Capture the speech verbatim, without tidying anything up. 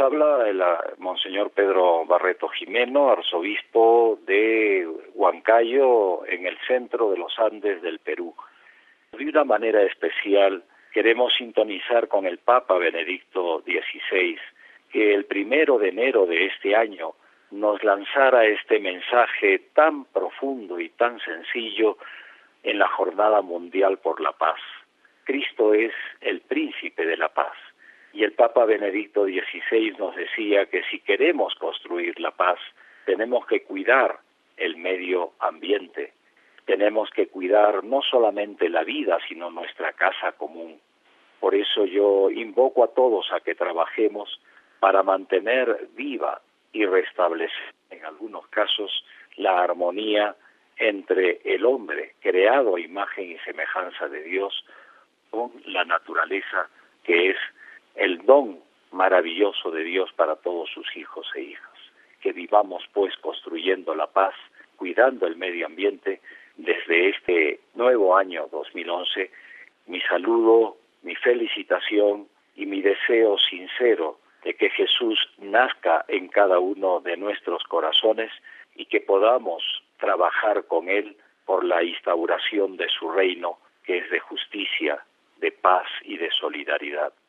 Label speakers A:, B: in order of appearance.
A: habla el ah, Monseñor Pedro Barreto Jimeno, arzobispo de Huancayo, en el centro de los Andes del Perú. De una manera especial queremos sintonizar con el Papa Benedicto dieciséis, que el primero de enero de este año nos lanzara este mensaje tan profundo y tan sencillo en la Jornada Mundial por la Paz. Cristo es el príncipe de la paz. Y el Papa Benedicto dieciséis nos decía que si queremos construir la paz, tenemos que cuidar el medio ambiente. Tenemos que cuidar no solamente la vida, sino nuestra casa común. Por eso yo invoco a todos a que trabajemos para mantener viva y restablecer, en algunos casos, la armonía entre el hombre, creado a imagen y semejanza de Dios, con la naturaleza, que es el don maravilloso de Dios para todos sus hijos e hijas. Que vivamos pues construyendo la paz, cuidando el medio ambiente. Desde este nuevo año dos mil once, mi saludo, mi felicitación y mi deseo sincero de que Jesús nazca en cada uno de nuestros corazones y que podamos trabajar con Él por la instauración de su reino, que es de justicia, de paz y de solidaridad.